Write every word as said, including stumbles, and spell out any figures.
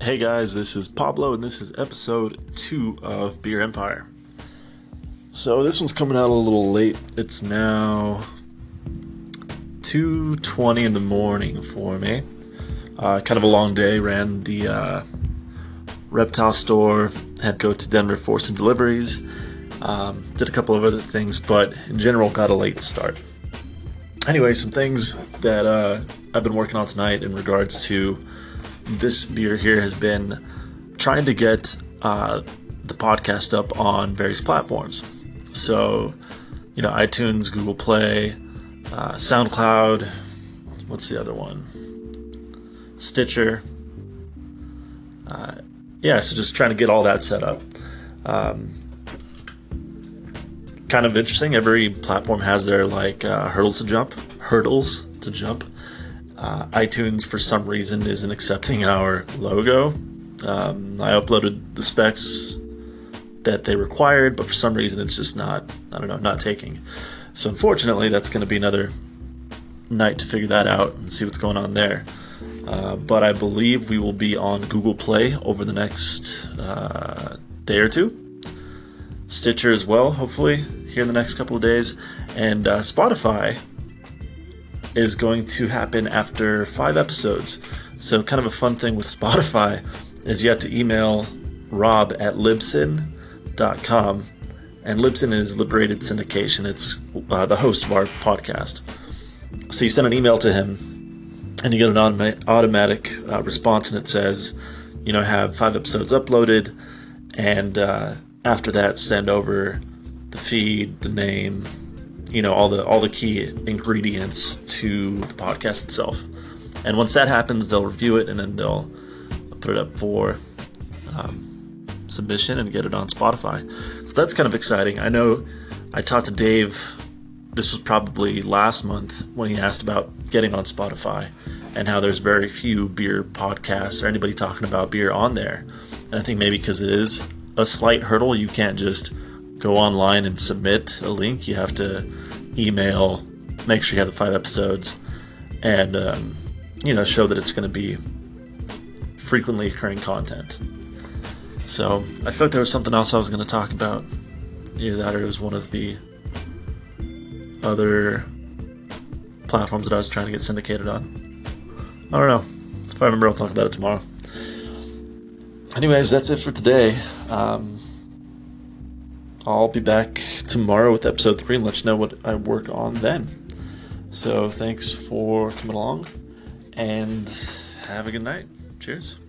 Hey guys, this is Pablo, and this is episode two of Beer Empire. So this one's coming out a little late. It's now two twenty in the morning for me. Uh, kind of a long day. Ran the uh, reptile store, had to go to Denver for some deliveries. Um, did a couple of other things, but in general got a late start. Anyway, some things that uh, I've been working on tonight in regards to this beer here has been trying to get uh, the podcast up on various platforms. So, you know, iTunes, Google Play, uh, SoundCloud, what's the other one? Stitcher. Uh, yeah, so just trying to get all that set up. Um, kind of interesting. Every platform has their like uh, hurdles to jump. Hurdles to jump. Uh, iTunes, for some reason, isn't accepting our logo. Um, I uploaded the specs that they required, but for some reason it's just not, I don't know, not taking. So unfortunately, that's going to be another night to figure that out and see what's going on there. Uh, but I believe we will be on Google Play over the next uh, day or two. Stitcher as well, hopefully, here in the next couple of days. And uh, Spotify is going to happen after five episodes. So kind of a fun thing with Spotify is you have to email Rob at libsyn dot com, and Libsyn is Liberated Syndication. It's uh, the host of our podcast. So you send an email to him and you get an automa- automatic uh, response, and it says, you know, have five episodes uploaded, and uh, after that send over the feed, the name, you know, all the all the key ingredients to the podcast itself. And once that happens, they'll review it, and then they'll put it up for um, submission and get it on Spotify. So that's kind of exciting. I know I talked to Dave, this was probably last month, when he asked about getting on Spotify and how there's very few beer podcasts or anybody talking about beer on there. And I think maybe because it is a slight hurdle, you can't just go online and submit a link. You have to email, make sure you have the five episodes, and um, you know, show that it's going to be frequently occurring content. So I felt there was something else I was going to talk about. Either that or it was one of the other platforms that I was trying to get syndicated on. I don't know. If I remember, I'll talk about it tomorrow. Anyways, that's it for today. Um, I'll be back tomorrow with episode three and let you know what I work on then. So thanks for coming along, and have a good night. Cheers.